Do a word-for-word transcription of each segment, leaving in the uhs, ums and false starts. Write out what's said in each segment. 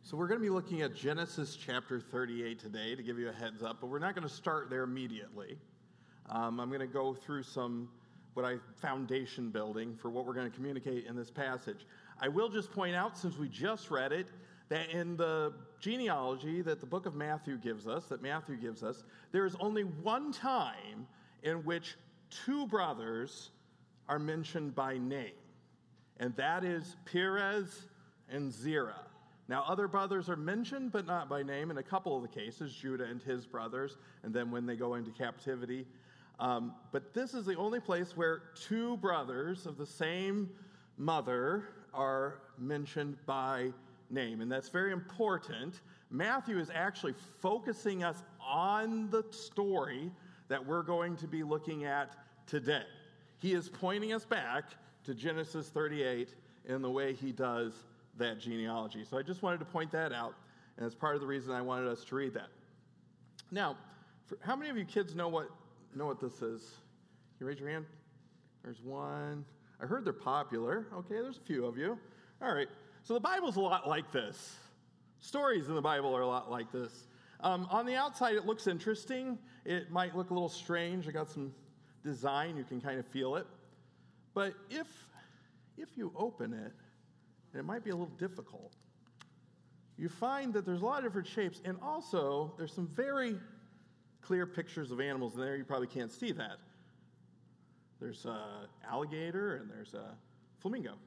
So we're going to be looking at Genesis chapter thirty-eight today to give you a heads up, but we're not going to start there immediately. Um, I'm going to go through some, what I, foundation building for what we're going to communicate in this passage. I will just point out, since we just read it, that in the genealogy that the book of Matthew gives us, that Matthew gives us, there is only one time in which two brothers are mentioned by name, and that is Perez and Zerah. Now, other brothers are mentioned, but not by name in a couple of the cases, Judah and his brothers, and then when they go into captivity. Um, but this is the only place where two brothers of the same mother are mentioned by name, and that's very important. Matthew is actually focusing us on the story that we're going to be looking at today. He is pointing us back to Genesis thirty-eight in the way he does that genealogy. So I just wanted to point that out, and that's part of the reason I wanted us to read that. Now, for, how many of you kids know what know what this is? Can you raise your hand? There's one. I heard they're popular. Okay, there's a few of you. All right. So the Bible's a lot like this. Stories in the Bible are a lot like this. Um, on the outside, it looks interesting. It might look a little strange. I got some design. You can kind of feel it. But if if you open it, and it might be a little difficult, you find that there's a lot of different shapes, and also there's some very clear pictures of animals in there. You probably can't see that. There's an alligator, and there's a flamingo.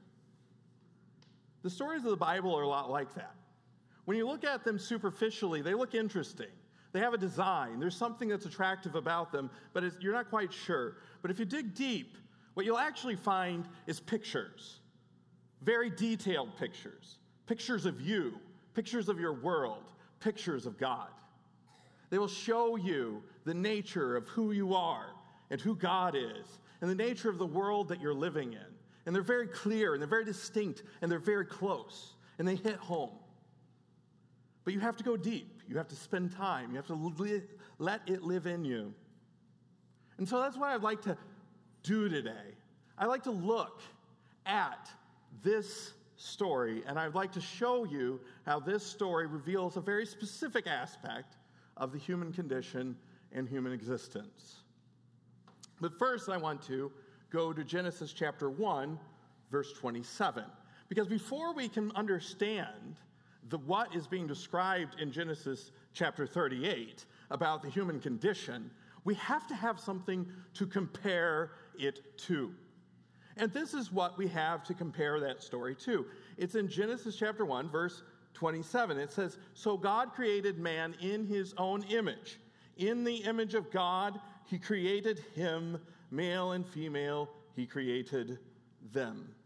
The stories of the Bible are a lot like that. When you look at them superficially, they look interesting. They have a design. There's something that's attractive about them, but it's, you're not quite sure. But if you dig deep, what you'll actually find is pictures. Very detailed pictures. Pictures of you. Pictures of your world. Pictures of God. They will show you the nature of who you are and who God is and the nature of the world that you're living in. And they're very clear and they're very distinct and they're very close and they hit home. But you have to go deep. You have to spend time. You have to li- let it live in you. And so that's what I'd like to do today. I'd like to look at this story, and I'd like to show you how this story reveals a very specific aspect of the human condition and human existence. But first, I want to go to Genesis chapter one, verse twenty-seven. Because before we can understand the what is being described in Genesis chapter thirty-eight about the human condition, we have to have something to compare it to. And this is what we have to compare that story to. It's in Genesis chapter one, verse twenty-seven. It says, "So God created man in his own image. In the image of God, he created him, male and female, he created them."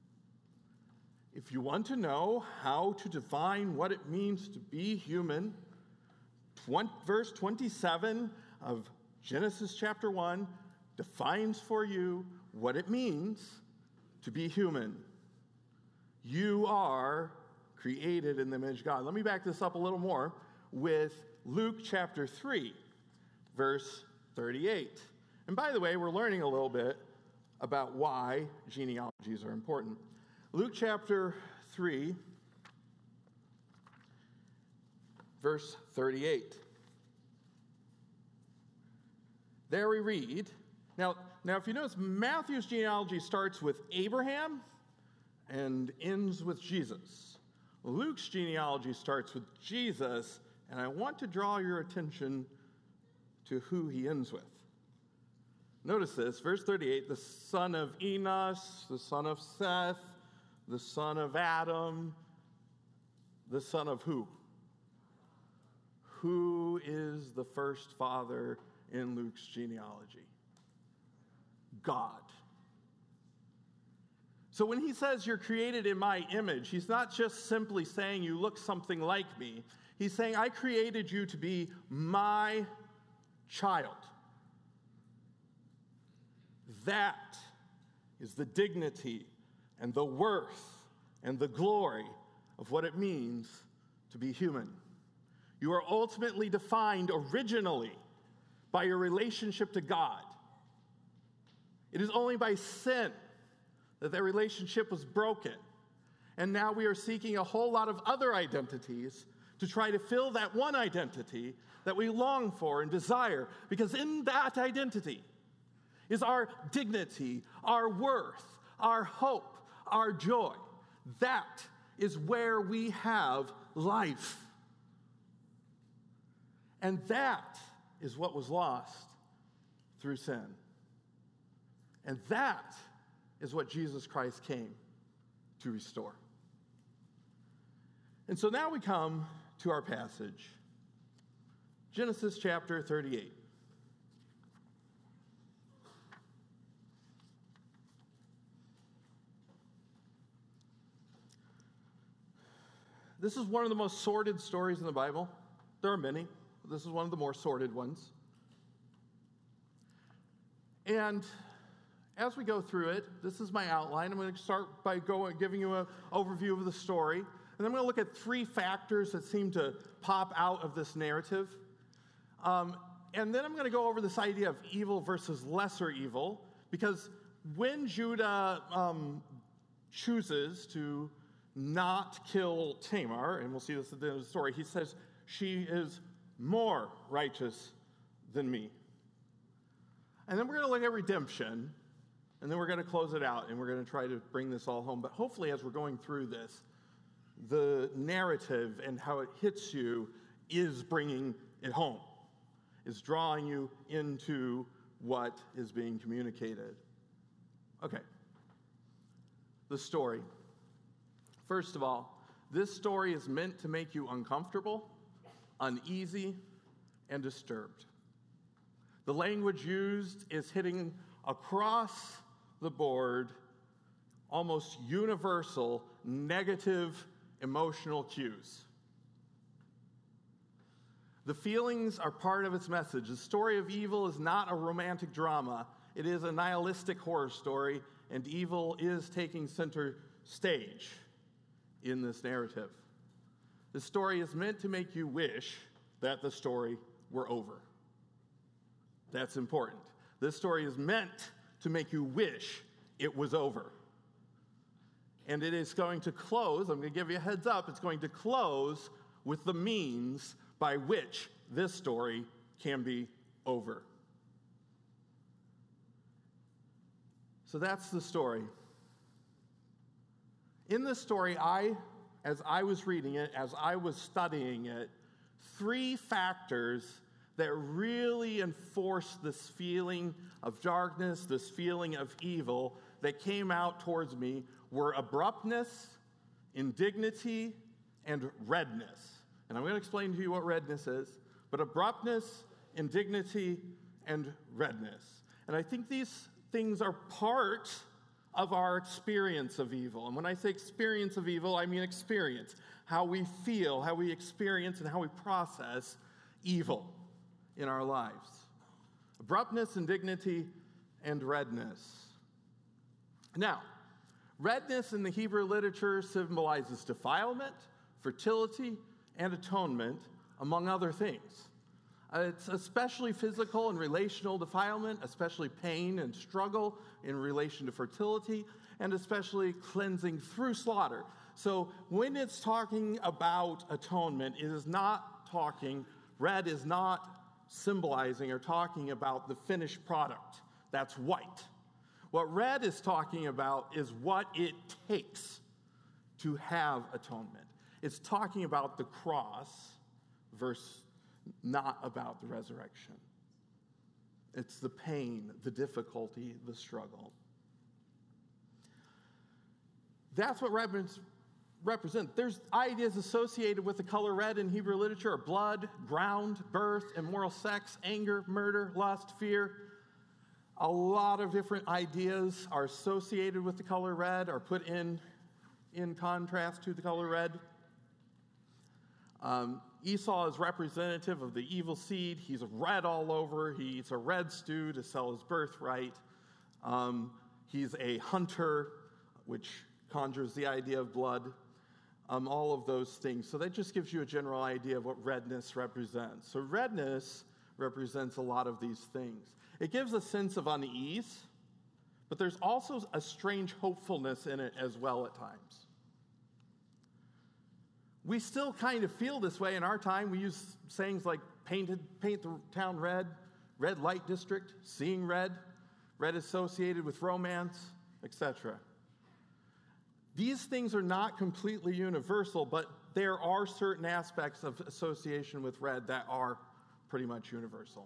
If you want to know how to define what it means to be human, verse twenty-seven of Genesis chapter one defines for you what it means to be human. You are created in the image of God. Let me back this up a little more with Luke chapter three, verse thirty-eight. And by the way, we're learning a little bit about why genealogies are important. Luke chapter three, verse thirty-eight. There we read, now, now if you notice, Matthew's genealogy starts with Abraham and ends with Jesus. Luke's genealogy starts with Jesus, and I want to draw your attention to who he ends with. Notice this, verse thirty-eight, the son of Enos, the son of Seth, the son of Adam, the son of who? Who is the first father in Luke's genealogy? God. So when he says you're created in my image, he's not just simply saying you look something like me. He's saying I created you to be my child. That is the dignity and the worth and the glory of what it means to be human. You are ultimately defined originally by your relationship to God. It is only by sin that that relationship was broken. And now we are seeking a whole lot of other identities to try to fill that one identity that we long for and desire, because in that identity is our dignity, our worth, our hope, our joy. That is where we have life. And that is what was lost through sin. And that is what Jesus Christ came to restore. And so now we come to our passage, Genesis chapter thirty-eight. This is one of the most sordid stories in the Bible. There are many. This is one of the more sordid ones. And as we go through it, this is my outline. I'm going to start by going, giving you an overview of the story. And then I'm going to look at three factors that seem to pop out of this narrative. Um, and then I'm going to go over this idea of evil versus lesser evil, because when Judah um, chooses to not kill Tamar, and we'll see this at the end of the story, he says, she is more righteous than me. And then we're going to look at redemption, and then we're going to close it out, and we're going to try to bring this all home. But hopefully, as we're going through this, the narrative and how it hits you is bringing it home, is drawing you into what is being communicated. Okay. The story. First of all, this story is meant to make you uncomfortable, uneasy, and disturbed. The language used is hitting across the board almost universal negative emotional cues. The feelings are part of its message. The story of evil is not a romantic drama. It is a nihilistic horror story, and evil is taking center stage in this narrative. The story is meant to make you wish that the story were over. That's important. This story is meant to make you wish it was over. And it is going to close, I'm going to give you a heads up, it's going to close with the means by which this story can be over. So that's the story. In this story, I, as I was reading it, as I was studying it, three factors that really enforce this feeling of darkness, this feeling of evil that came out towards me were abruptness, indignity, and redness. And I'm going to explain to you what redness is, but abruptness, indignity, and redness. And I think these things are part of our experience of evil. And when I say experience of evil, I mean experience, how we feel, how we experience, and how we process evil in our lives. Abruptness, indignity, and redness. Now, redness in the Hebrew literature symbolizes defilement, fertility, and atonement, among other things. Uh, it's especially physical and relational defilement, especially pain and struggle in relation to fertility, and especially cleansing through slaughter. So when it's talking about atonement, it is not talking, red is not symbolizing or talking about the finished product. That's white. What red is talking about is what it takes to have atonement. It's talking about the cross versus not about the resurrection. It's the pain, the difficulty, the struggle. That's what red represents. There's ideas associated with the color red in Hebrew literature: blood, ground, birth, immoral sex, anger, murder, lust, fear. A lot of different ideas are associated with the color red, or put in, in contrast to the color red. Um, Esau is representative of the evil seed. He's red all over. He eats a red stew to sell his birthright. Um, he's a hunter, which conjures the idea of blood. Um, all of those things. So that just gives you a general idea of what redness represents. So redness represents a lot of these things. It gives a sense of unease, but there's also a strange hopefulness in it as well at times. We still kind of feel this way in our time. We use sayings like painted, paint the town red, red light district, seeing red, red associated with romance, et cetera. These things are not completely universal, but there are certain aspects of association with red that are pretty much universal.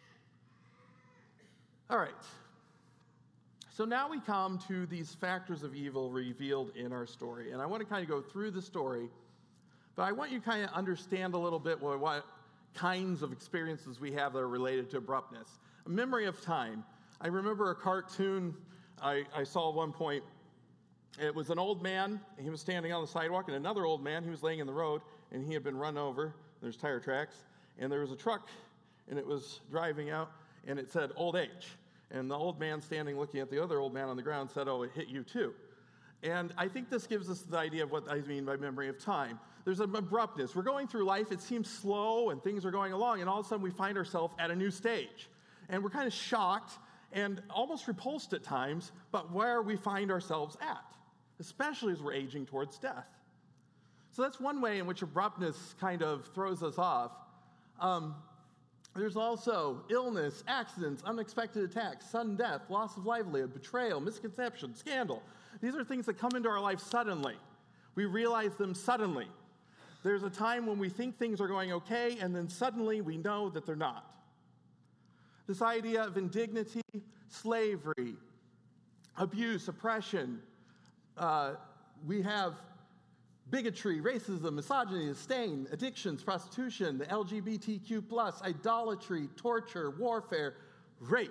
All right. So now we come to these factors of evil revealed in our story. And I want to kind of go through the story, but I want you to kind of understand a little bit what, what kinds of experiences we have that are related to abruptness. A memory of time. I remember a cartoon I, I saw at one point. It was an old man, and he was standing on the sidewalk, and another old man, he was laying in the road, and he had been run over. There's tire tracks, and there was a truck, and it was driving out, and it said, old age. And the old man standing looking at the other old man on the ground said, oh, it hit you too. And I think this gives us the idea of what I mean by memory of time. There's an abruptness. We're going through life, it seems slow, and things are going along, and all of a sudden we find ourselves at a new stage. And we're kind of shocked and almost repulsed at times, but where we find ourselves at, especially as we're aging towards death. So that's one way in which abruptness kind of throws us off. Um, there's also illness, accidents, unexpected attacks, sudden death, loss of livelihood, betrayal, misconception, scandal. These are things that come into our life suddenly. We realize them suddenly. There's a time when we think things are going okay, and then suddenly we know that they're not. This idea of indignity, slavery, abuse, oppression. Uh, we have bigotry, racism, misogyny, disdain, addictions, prostitution, the L G B T Q plus, idolatry, torture, warfare, rape.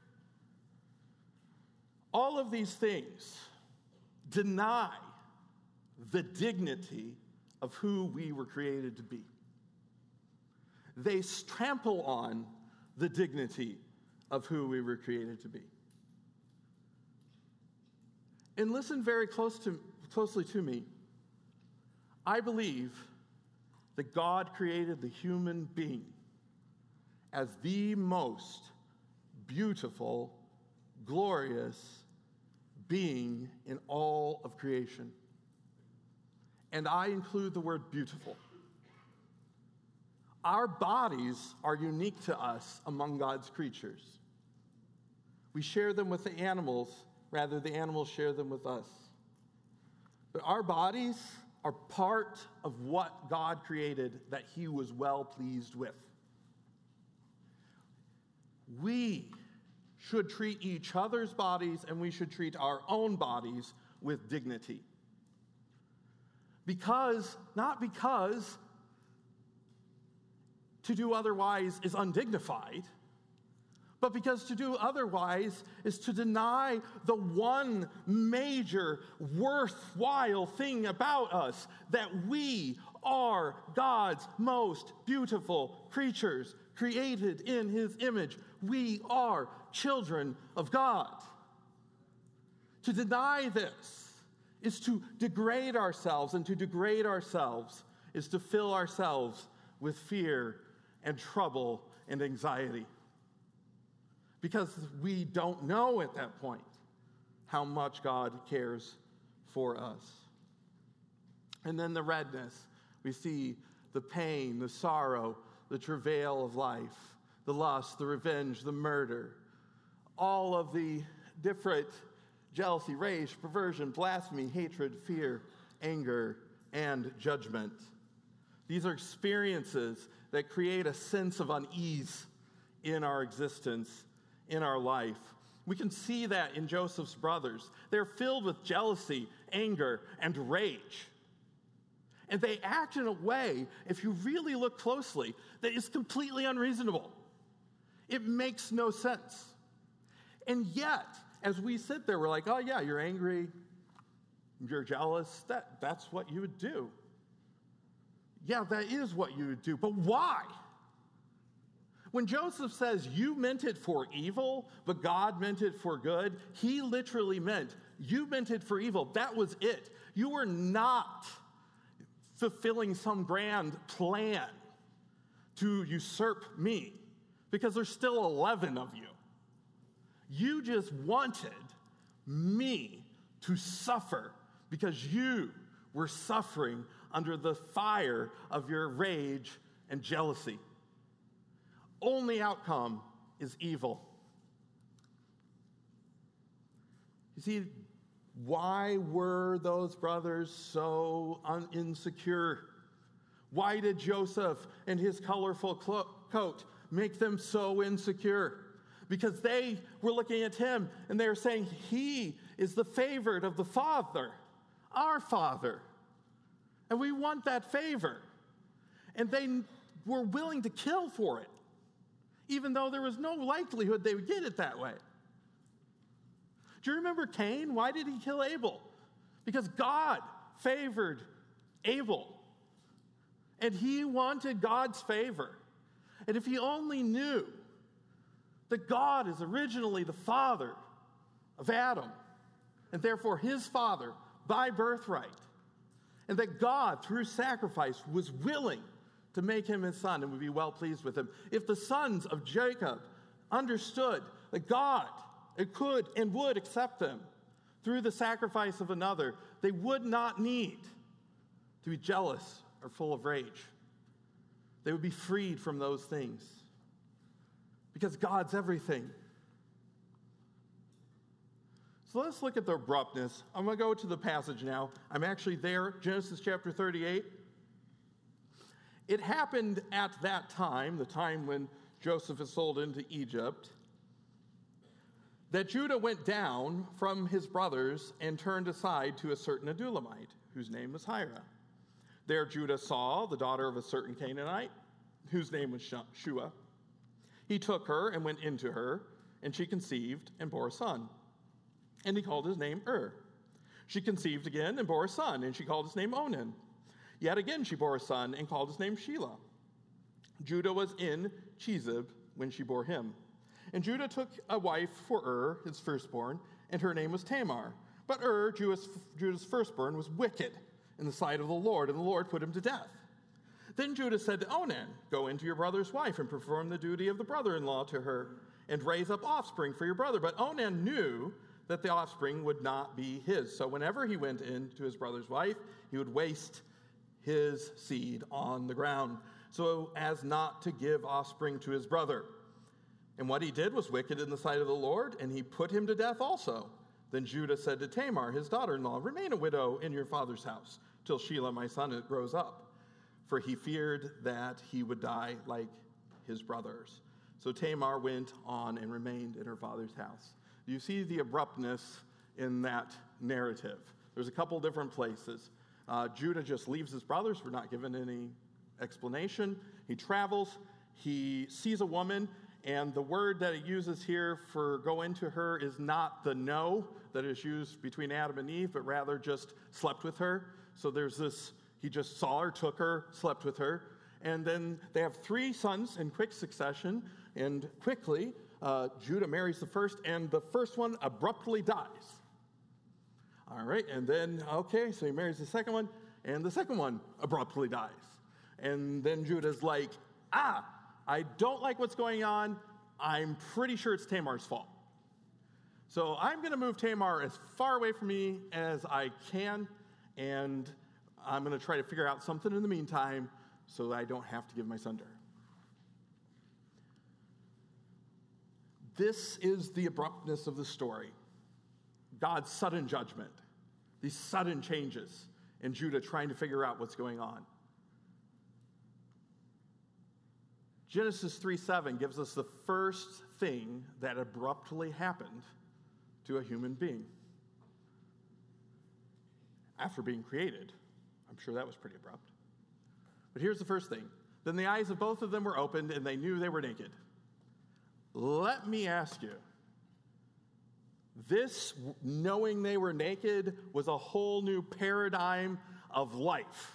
All of these things deny the dignity of who we were created to be. They trample on the dignity of who we were created to be. And listen very close to, closely to me. I believe that God created the human being as the most beautiful, glorious being in all of creation. And I include the word beautiful. Our bodies are unique to us among God's creatures. We share them with the animals, rather the animals share them with us. But our bodies are part of what God created that he was well pleased with. We should treat each other's bodies and we should treat our own bodies with dignity. Because, not because to do otherwise is undignified, but because to do otherwise is to deny the one major worthwhile thing about us, that we are God's most beautiful creatures, created in his image. We are children of God. To deny this is to degrade ourselves, and to degrade ourselves is to fill ourselves with fear and trouble and anxiety. Because we don't know at that point how much God cares for us. And then the redness. We see the pain, the sorrow, the travail of life, the lust, the revenge, the murder, all of the different jealousy, rage, perversion, blasphemy, hatred, fear, anger, and judgment. These are experiences that create a sense of unease in our existence, in our life. We can see that in Joseph's brothers. They're filled with jealousy, anger, and rage. And they act in a way, if you really look closely, that is completely unreasonable. It makes no sense. And yet, as we sit there, we're like, oh yeah, you're angry, you're jealous, that, that's what you would do. Yeah, that is what you would do, but why? When Joseph says, you meant it for evil, but God meant it for good, he literally meant, you meant it for evil. That was it. You were not fulfilling some grand plan to usurp me, because there's still eleven of you. You just wanted me to suffer because you were suffering under the fire of your rage and jealousy. Only outcome is evil. You see, why were those brothers so un- insecure? Why did Joseph and his colorful clo- coat make them so insecure? Because they were looking at him and they were saying, he is the favored of the Father, our Father. And we want that favor. And they were willing to kill for it, even though there was no likelihood they would get it that way. Do you remember Cain? Why did he kill Abel? Because God favored Abel. And he wanted God's favor. And if he only knew that God is originally the father of Adam, and therefore his father by birthright, and that God, through sacrifice, was willing to make him his son and would be well pleased with him. If the sons of Jacob understood that God it could and would accept them through the sacrifice of another, they would not need to be jealous or full of rage. They would be freed from those things because God's everything. So let's look at the abruptness. I'm going to go to the passage now. I'm actually there, Genesis chapter thirty-eight. It happened at that time, the time when Joseph is sold into Egypt, that Judah went down from his brothers and turned aside to a certain Adulamite, whose name was Hira. There Judah saw the daughter of a certain Canaanite, whose name was Shua. He took her and went into her, and she conceived and bore a son. And he called his name Ur. She conceived again and bore a son, and she called his name Onan. Yet again she bore a son and called his name Shelah. Judah was in Chezib when she bore him. And Judah took a wife for Ur, his firstborn, and her name was Tamar. But Ur, Judah's firstborn, was wicked in the sight of the Lord, and the Lord put him to death. Then Judah said to Onan, go into your brother's wife and perform the duty of the brother-in-law to her, and raise up offspring for your brother. But Onan knew that the offspring would not be his. So whenever he went in to his brother's wife, he would waste his seed on the ground, so as not to give offspring to his brother. And what he did was wicked in the sight of the Lord, and he put him to death also. Then Judah said to Tamar, his daughter-in-law, remain a widow in your father's house till Shelah, my son, grows up. For he feared that he would die like his brothers. So Tamar went on and remained in her father's house. You see the abruptness in that narrative. There's a couple different places. Uh, Judah just leaves his brothers. We're not given any explanation. He travels. He sees a woman. And the word that it uses here for go into her is not the no that is used between Adam and Eve, but rather just slept with her. So there's this, he just saw her, took her, slept with her. And then they have three sons in quick succession. And quickly, uh, Judah marries the first, and the first one abruptly dies. All right, and then, okay, so he marries the second one, and the second one abruptly dies. And then Judah's like, ah, I don't like what's going on. I'm pretty sure it's Tamar's fault. So I'm going to move Tamar as far away from me as I can, and I'm going to try to figure out something in the meantime so that I don't have to give my son to her. This is the abruptness of the story. God's sudden judgment, these sudden changes in Judah trying to figure out what's going on. Genesis three seven gives us the first thing that abruptly happened to a human being after being created. I'm sure that was pretty abrupt. But here's the first thing. Then the eyes of both of them were opened, and they knew they were naked. Let me ask you, this knowing they were naked was a whole new paradigm of life,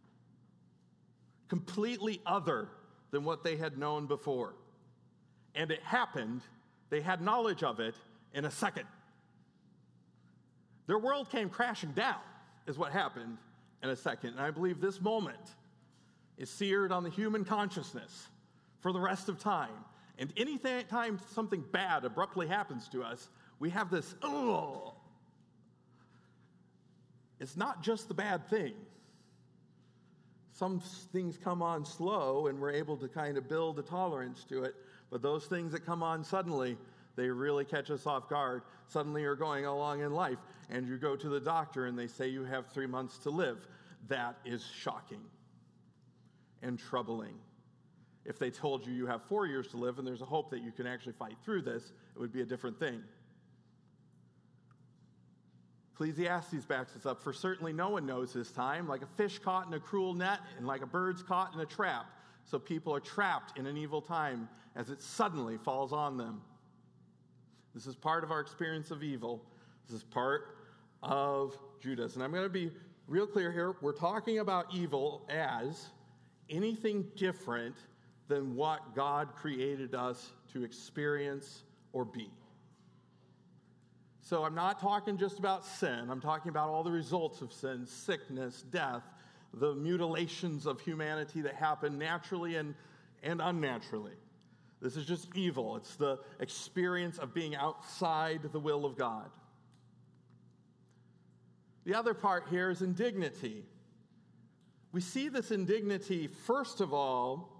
completely other than what they had known before. And it happened, they had knowledge of it in a second. Their world came crashing down, is what happened in a second. And I believe this moment is seared on the human consciousness for the rest of time. And anytime something bad abruptly happens to us, we have this, oh. It's not just the bad thing. some things come on slow and we're able to kind of build a tolerance to it. But those things that come on suddenly, they really catch us off guard. Suddenly you're going along in life and you go to the doctor and they say you have three months to live. That is shocking and troubling. If they told you you have four years to live and there's a hope that you can actually fight through this, it would be a different thing. Ecclesiastes backs us up. For certainly no one knows his time, like a fish caught in a cruel net and like a bird's caught in a trap. So people are trapped in an evil time as it suddenly falls on them. This is part of our experience of evil. This is part of Judas. And I'm going to be real clear here. We're talking about evil as anything different than what God created us to experience or be. So I'm not talking just about sin. I'm talking about all the results of sin, sickness, death, the mutilations of humanity that happen naturally and, and unnaturally. This is just evil. It's the experience of being outside the will of God. The other part here is indignity. We see this indignity, first of all,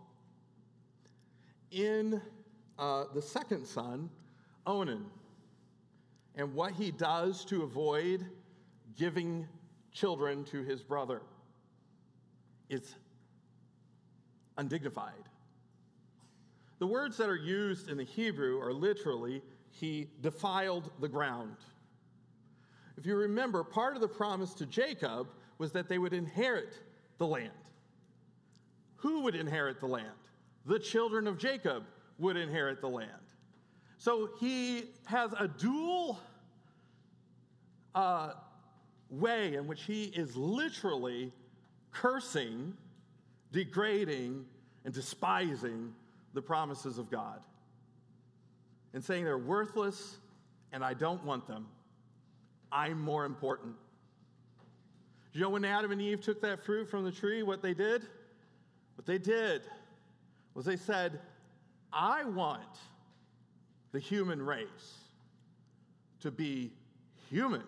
in uh, the second son, Onan, and what he does to avoid giving children to his brother. It's undignified. The words that are used in the Hebrew are literally, he defiled the ground. If you remember, part of the promise to Jacob was that they would inherit the land. Who would inherit the land? The children of Jacob would inherit the land. So he has a dual uh, way in which he is literally cursing, degrading, and despising the promises of God and saying they're worthless and I don't want them. I'm more important. Do you know when Adam and Eve took that fruit from the tree, what they did? What they did was they said, I want the human race to be human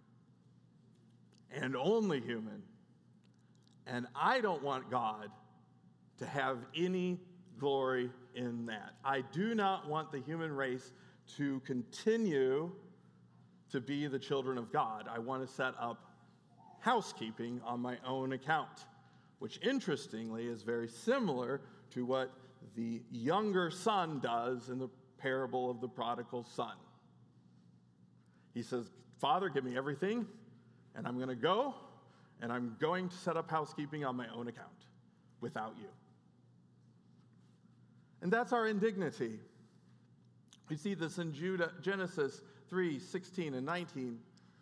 and only human. And I don't want God to have any glory in that. I do not want the human race to continue to be the children of God. I want to set up housekeeping on my own account, which interestingly is very similar to what the younger son does in the parable of the prodigal son. He says, Father, give me everything, and I'm going to go, and I'm going to set up housekeeping on my own account without you. And that's our indignity. We see this in Judah, Genesis three, sixteen and nineteen.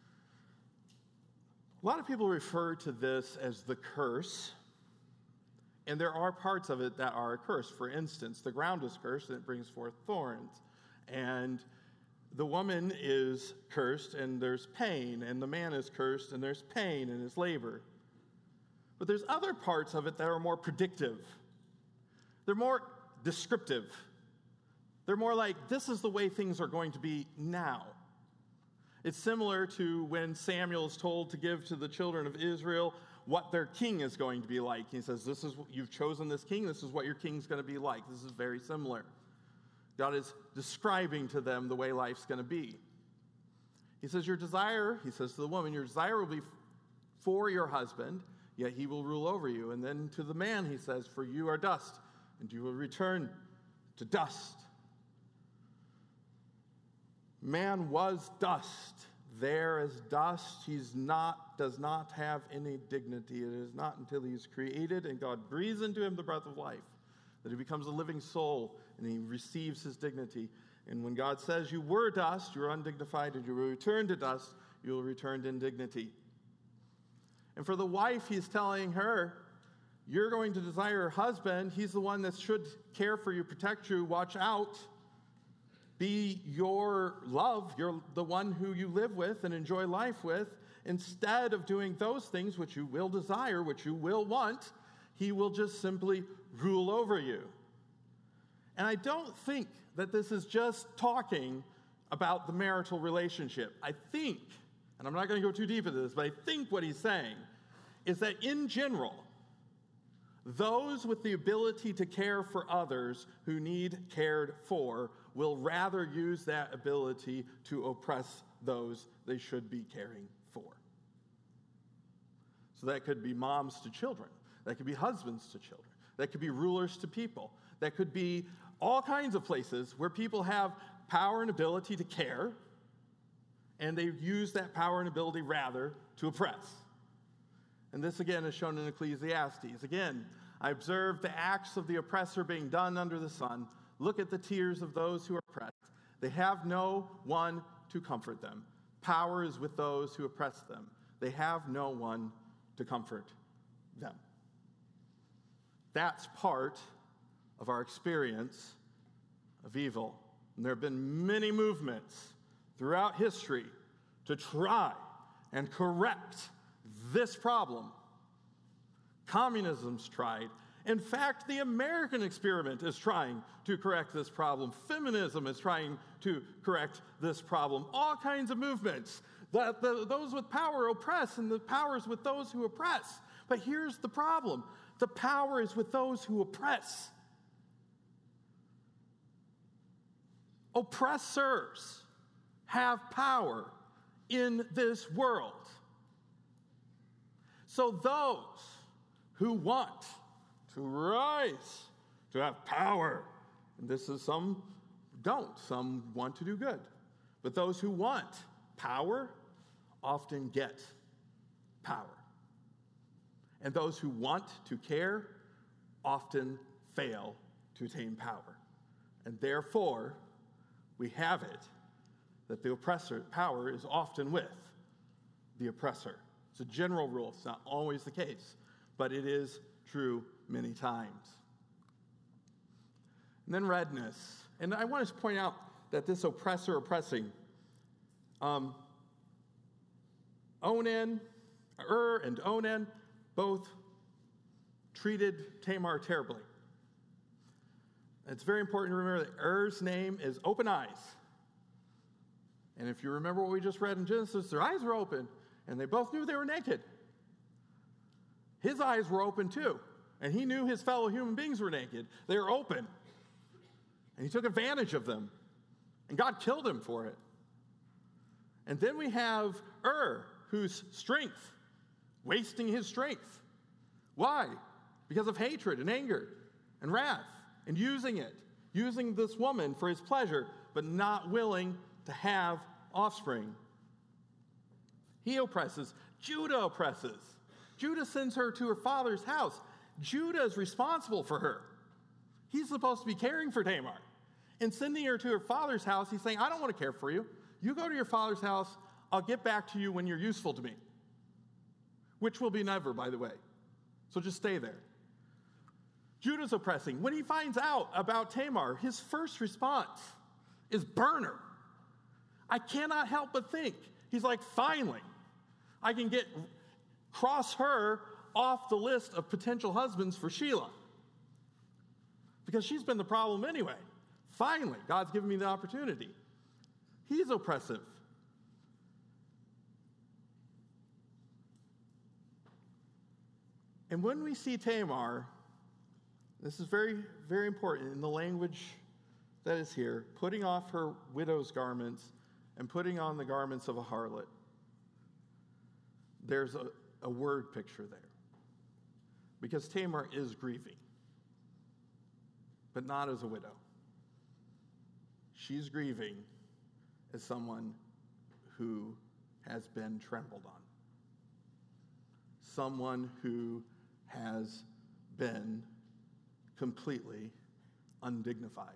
A lot of people refer to this as the curse, and there are parts of it that are a curse. For instance, the ground is cursed and it brings forth thorns. And the woman is cursed and there's pain, and the man is cursed and there's pain in his labor. But there's other parts of it that are more predictive. They're more descriptive. They're more like, this is the way things are going to be now. It's similar to when Samuel is told to give to the children of Israel what their king is going to be like. He says, this is, you've chosen this king, this is what your king's going to be like. This is very similar. God is describing to them the way life's going to be. He says, your desire, he says to the woman, your desire will be for your husband, yet he will rule over you. And then to the man, he says, for you are dust, and you will return to dust. Man was dust. There as dust, he's not, does not have any dignity. It is not until he's created and God breathes into him the breath of life that he becomes a living soul and he receives his dignity. And when God says you were dust, you were undignified, and you will return to dust, you will return to indignity. And for the wife, he's telling her, you're going to desire your husband. He's the one that should care for you, protect you, watch out. Be your love, you're the one who you live with and enjoy life with. Instead of doing those things which you will desire, which you will want, he will just simply rule over you. And I don't think that this is just talking about the marital relationship. I think, and I'm not going to go too deep into this, but I think what he's saying is that in general, Those with the ability to care for others who need cared for will rather use that ability to oppress those they should be caring for. So that could be moms to children. That could be husbands to children. That could be rulers to people. That could be all kinds of places where people have power and ability to care, and they use that power and ability rather to oppress. And this again is shown in Ecclesiastes. Again, I observe the acts of the oppressor being done under the sun. Look at the tears of those who are oppressed. They have no one to comfort them. Power is with those who oppress them. They have no one to comfort them. That's part of our experience of evil. And there have been many movements throughout history to try and correct this problem. Communism's tried. In fact, the American experiment is trying to correct this problem. Feminism is trying to correct this problem. All kinds of movements. The, the, those with power oppress, and the power is with those who oppress. But here's the problem. The power is with those who oppress. Oppressors have power in this world. So those who want to rise, to have power, and this is some don't, some want to do good, but those who want power often get power. And those who want to care often fail to attain power. And therefore, we have it that the oppressor power is often with the oppressor. It's a general rule. It's not always the case, but it is true many times. And then redness. And I want to point out that this oppressor oppressing, um, Onan, Ur and Onan, both treated Tamar terribly. It's very important to remember that Ur's name is Open Eyes. And if you remember what we just read in Genesis, their eyes were open, and they both knew they were naked. His eyes were open too, and he knew his fellow human beings were naked. They were open, and he took advantage of them, and God killed him for it. And then we have Ur, whose strength, wasting his strength. Why? Because of hatred and anger and wrath, and using it, using this woman for his pleasure, but not willing to have offspring. He oppresses. Judah oppresses. Judah sends her to her father's house. Judah is responsible for her. He's supposed to be caring for Tamar. In sending her to her father's house, he's saying, I don't want to care for you. You go to your father's house. I'll get back to you when you're useful to me. Which will be never, by the way. So just stay there. Judah's oppressing. When he finds out about Tamar, his first response is burn her. I cannot help but think, he's like, finally, I can get, cross her off the list of potential husbands for Sheila. Because she's been the problem anyway. Finally, God's given me the opportunity. He's oppressive. And when we see Tamar, this is very, very important in the language that is here, putting off her widow's garments and putting on the garments of a harlot. There's a, a word picture there. Because Tamar is grieving, but not as a widow. She's grieving as someone who has been trampled on. Someone who has been completely undignified,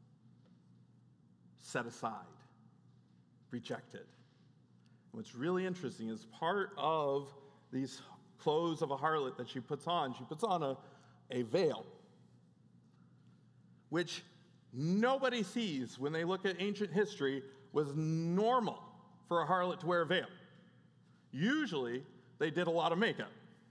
set aside, rejected. What's really interesting is part of these clothes of a harlot that she puts on, she puts on a, a veil, which nobody sees when they look at ancient history was normal for a harlot to wear a veil. Usually, they did a lot of makeup.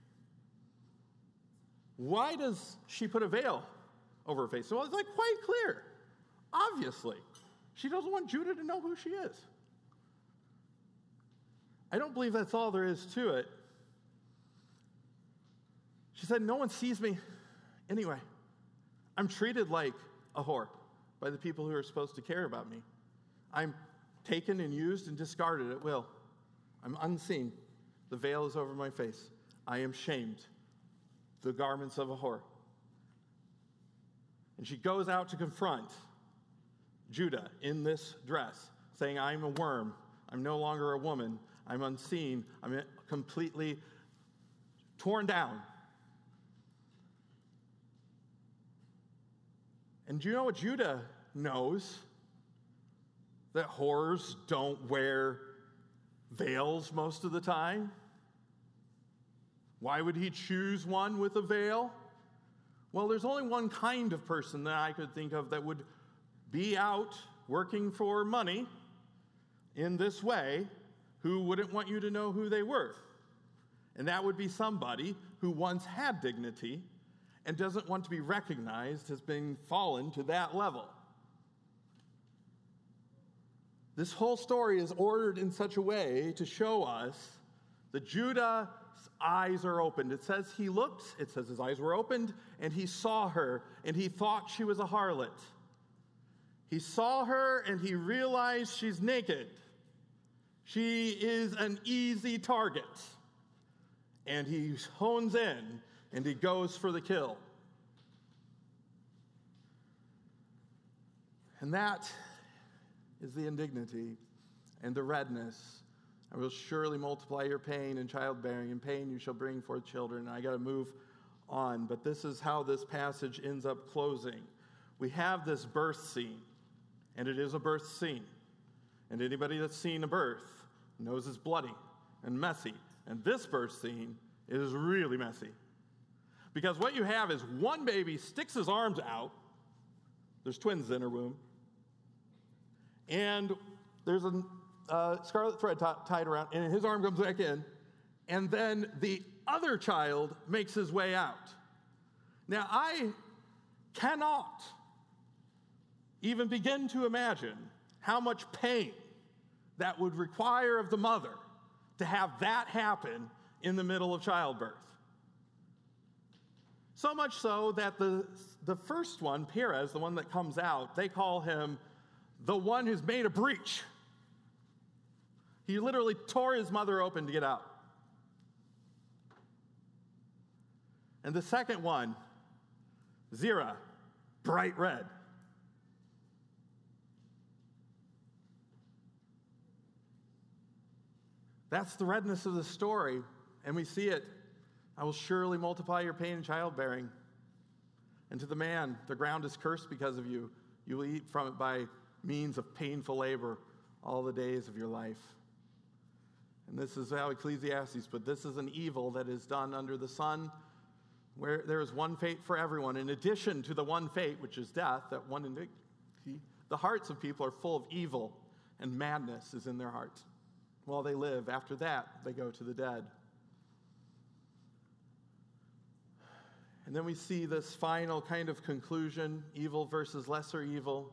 Why does she put a veil over her face? Well, it's like quite clear. Obviously, she doesn't want Judah to know who she is. I don't believe that's all there is to it. She said, no one sees me Anyway, I'm treated like a whore by the people who are supposed to care about me. I'm taken and used and discarded at will. I'm unseen. The veil is over my face. I am shamed. The garments of a whore. And she goes out to confront Judah in this dress, saying, I'm a worm. I'm no longer a woman. I'm unseen. I'm completely torn down. And do you know what Judah knows? That whores don't wear veils most of the time. Why would he choose one with a veil? Well, there's only one kind of person that I could think of that would be out working for money in this way who wouldn't want you to know who they were. And that would be somebody who once had dignity and doesn't want to be recognized as being fallen to that level. This whole story is ordered in such a way to show us that Judah's eyes are opened. It says he looked, it says his eyes were opened, and he saw her, and he thought she was a harlot. He saw her, and he realized she's naked. She is an easy target. And he hones in, and he goes for the kill. And that is the indignity and the redness. I will surely multiply your pain and childbearing. In pain you shall bring forth children. And I got to move on, but this is how this passage ends up closing. We have this birth scene, and it is a birth scene. And anybody that's seen a birth knows it's bloody and messy. And this birth scene is really messy. Because what you have is one baby sticks his arms out. There's twins in her womb. And there's a uh, scarlet thread t- tied around, and his arm comes back in. And then the other child makes his way out. Now, I cannot even begin to imagine how much pain that would require of the mother to have that happen in the middle of childbirth. So much so that the, the first one, Perez, the one that comes out, they call him the one who's made a breach. He literally tore his mother open to get out. And the second one, Zerah, bright red. That's the redness of the story, and we see it. I will surely multiply your pain in childbearing. And to the man, the ground is cursed because of you. You will eat from it by means of painful labor all the days of your life. And this is how Ecclesiastes, but this is an evil that is done under the sun, where there is one fate for everyone. In addition to the one fate, which is death, that one iniquity, the hearts of people are full of evil, and madness is in their hearts. While they live, after that, they go to the dead. And then we see this final kind of conclusion, evil versus lesser evil.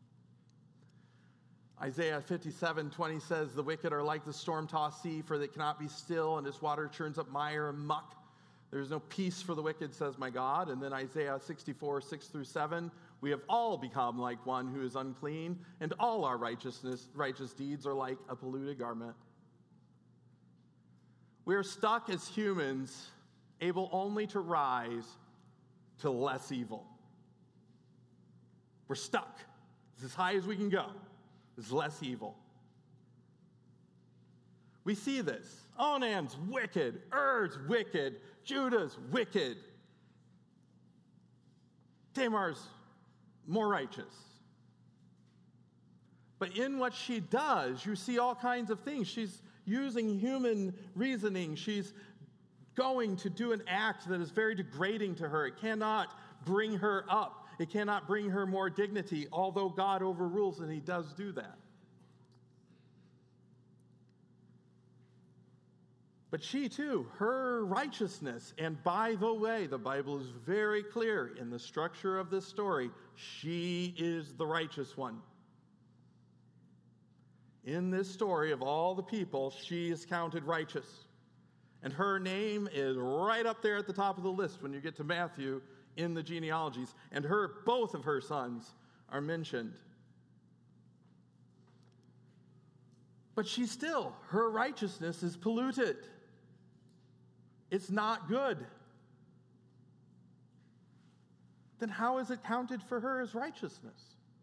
Isaiah fifty-seven twenty says, the wicked are like the storm-tossed sea, for they cannot be still, and its water churns up mire and muck. There is no peace for the wicked, says my God. And then Isaiah sixty-four, six through seven, we have all become like one who is unclean, and all our righteousness, righteous deeds are like a polluted garment. We are stuck as humans, able only to rise to less evil. We're stuck. It's as high as we can go. It's less evil. We see this. Onan's wicked. Er's wicked. Judah's wicked. Tamar's more righteous. But in what she does, you see all kinds of things. She's using human reasoning. She's going to do an act that is very degrading to her. It cannot bring her up. It cannot bring her more dignity, although God overrules, and he does do that. But she too, her righteousness, and by the way, the Bible is very clear in the structure of this story, she is the righteous one. In this story of all the people, she is counted righteous. And her name is right up there at the top of the list when you get to Matthew in the genealogies, and her, both of her sons are mentioned. But she still, her righteousness is polluted. It's not good. Then how is it counted for her as righteousness?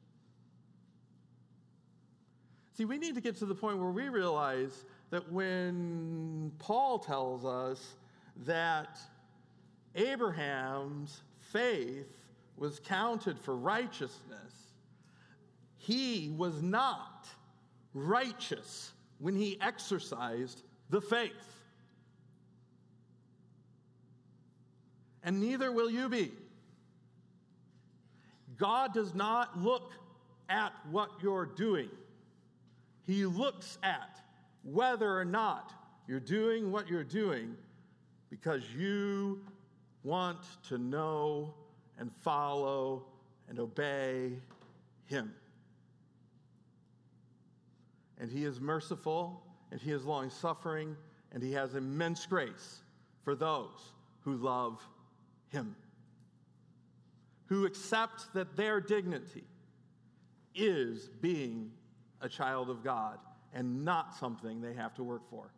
See, we need to get to the point where we realize that when Paul tells us that Abraham's faith was counted for righteousness, he was not righteous when he exercised the faith. And neither will you be. God does not look at what you're doing. He looks at whether or not you're doing what you're doing because you want to know and follow and obey him. And he is merciful, and he is long-suffering, and he has immense grace for those who love him, who accept that their dignity is being a child of God and not something they have to work for.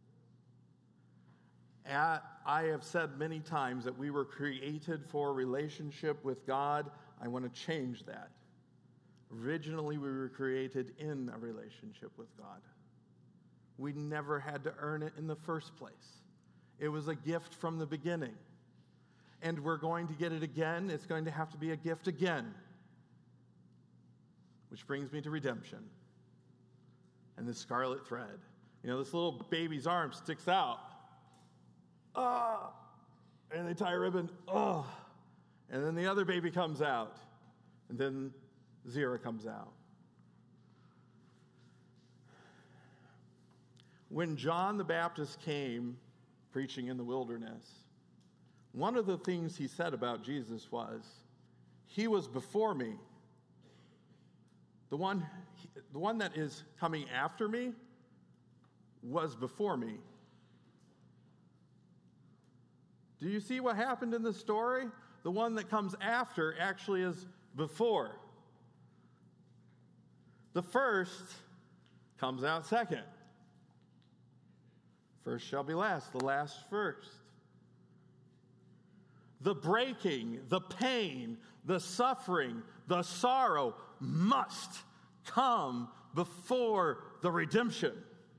At, I have said many times that we were created for a relationship with God. I want to change that. Originally, we were created in a relationship with God. We never had to earn it in the first place. It was a gift from the beginning. And we're going to get it again. It's going to have to be a gift again. Which brings me to redemption and the scarlet thread. You know, this little baby's arm sticks out. Ah! And they tie a ribbon. Oh! And then the other baby comes out. And then Zerah comes out. When John the Baptist came preaching in the wilderness, one of the things he said about Jesus was, he was before me. The one, the one that is coming after me was before me. Do you see what happened in the story? The one that comes after actually is before. The first comes out second. First shall be last, the last first. The breaking, the pain, the suffering, the sorrow must come before the redemption.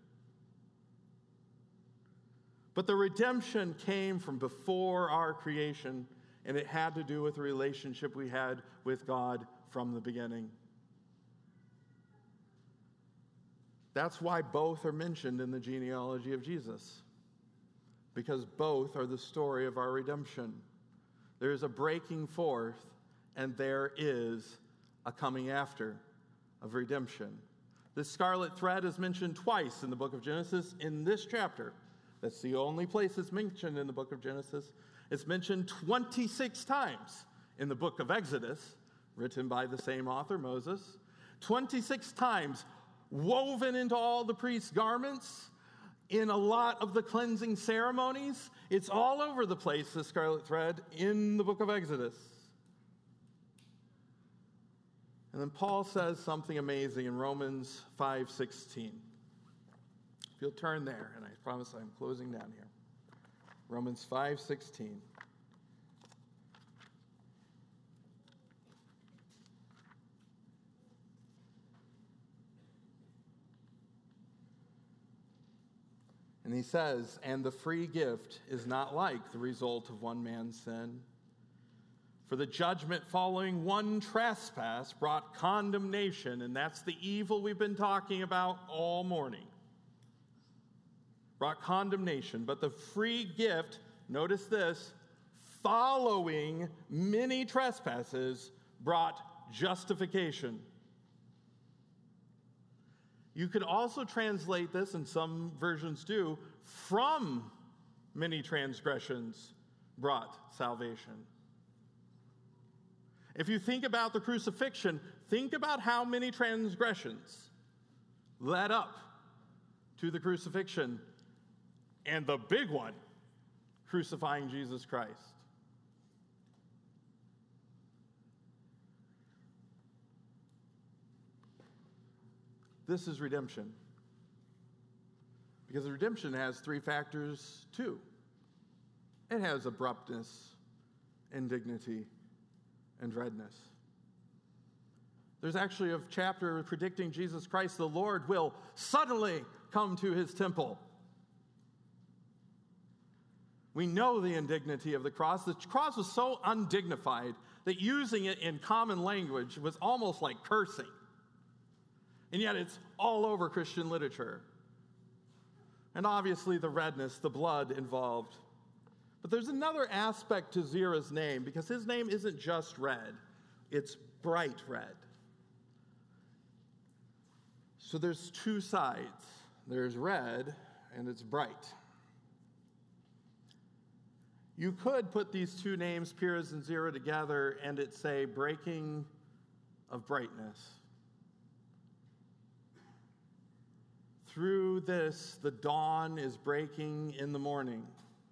But the redemption came from before our creation, and it had to do with the relationship we had with God from the beginning. That's why both are mentioned in the genealogy of Jesus, because both are the story of our redemption. There is a breaking forth, and there is a coming after of redemption. The scarlet thread is mentioned twice in the book of Genesis in this chapter. That's the only place it's mentioned in the book of Genesis. It's mentioned twenty-six times in the book of Exodus, written by the same author, Moses. twenty-six times woven into all the priest's garments, in a lot of the cleansing ceremonies. It's all over the place, the scarlet thread, in the book of Exodus. And then Paul says something amazing in Romans five sixteen. If you'll turn there, and I promise I'm closing down here. Romans five sixteen. And he says, and the free gift is not like the result of one man's sin. For the judgment following one trespass brought condemnation, and that's the evil we've been talking about all morning. Brought condemnation, but the free gift, notice this, following many trespasses brought justification. You could also translate this, and some versions do, from many transgressions brought salvation. If you think about the crucifixion, think about how many transgressions led up to the crucifixion, and the big one, crucifying Jesus Christ. This is redemption. Because redemption has three factors too. It has abruptness, indignity, and redness. There's actually a chapter predicting Jesus Christ, the Lord, will suddenly come to his temple. We know the indignity of the cross. The cross was so undignified that using it in common language was almost like cursing. And yet it's all over Christian literature. And obviously the redness, the blood involved. But there's another aspect to Zerah's name, because his name isn't just red, it's bright red. So there's two sides. There's red and it's bright. You could put these two names, Perez and Zerah, together and it say breaking of brightness. Through this, the dawn is breaking in the morning.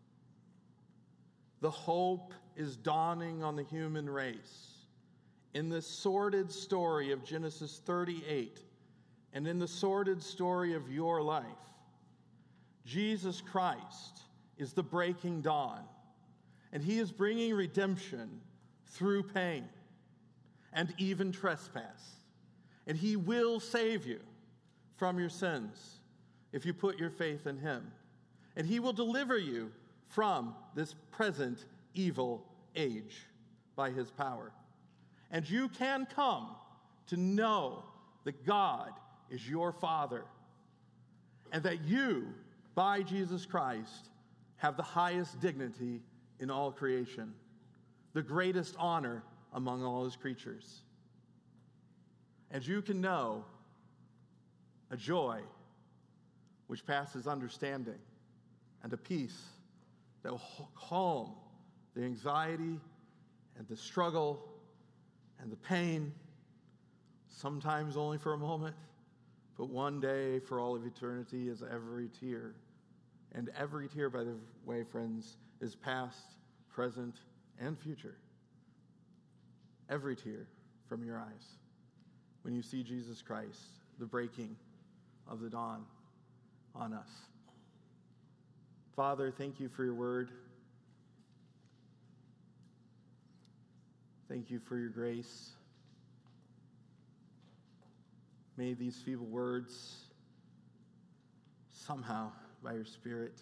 The hope is dawning on the human race. In this sordid story of Genesis thirty-eight, and in the sordid story of your life, Jesus Christ is the breaking dawn, and he is bringing redemption through pain and even trespass. And he will save you from your sins if you put your faith in him. And he will deliver you from this present evil age by his power. And you can come to know that God is your Father, and that you, by Jesus Christ, have the highest dignity in all creation, the greatest honor among all his creatures. And you can know a joy which passes understanding, and a peace that will calm the anxiety and the struggle and the pain, sometimes only for a moment, but one day for all of eternity, as every tear. And every tear, by the way, friends, is past, present, and future. Every tear from your eyes when you see Jesus Christ, the breaking of the dawn on us. Father, thank you for your word. Thank you for your grace. May these feeble words somehow, by your Spirit,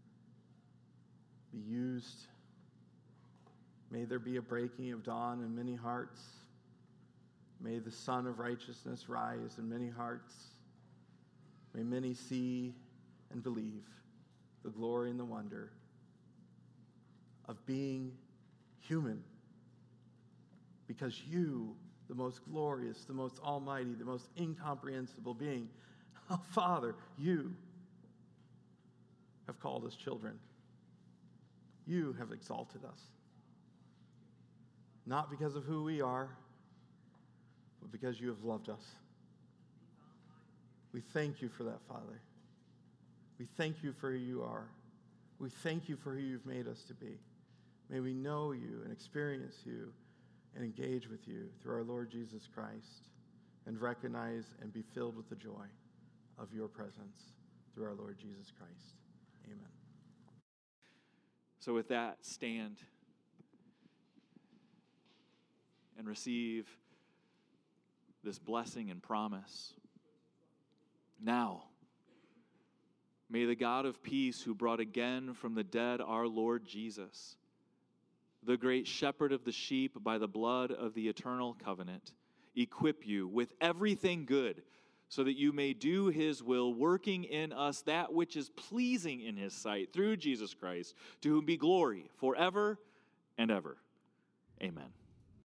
be used. May there be a breaking of dawn in many hearts. May the sun of righteousness rise in many hearts. May many see and believe the glory and the wonder of being human. Because you, the most glorious, the most almighty, the most incomprehensible being, oh, Father, you have called us children. You have exalted us. Not because of who we are, but because you have loved us. We thank you for that, Father. We thank you for who you are. We thank you for who you've made us to be. May we know you and experience you and engage with you through our Lord Jesus Christ, and recognize and be filled with the joy of your presence through our Lord Jesus Christ. Amen. So with that, stand and receive this blessing and promise. Now, may the God of peace, who brought again from the dead our Lord Jesus, the great shepherd of the sheep by the blood of the eternal covenant, equip you with everything good, so that you may do his will, working in us that which is pleasing in his sight, through Jesus Christ, to whom be glory forever and ever. Amen.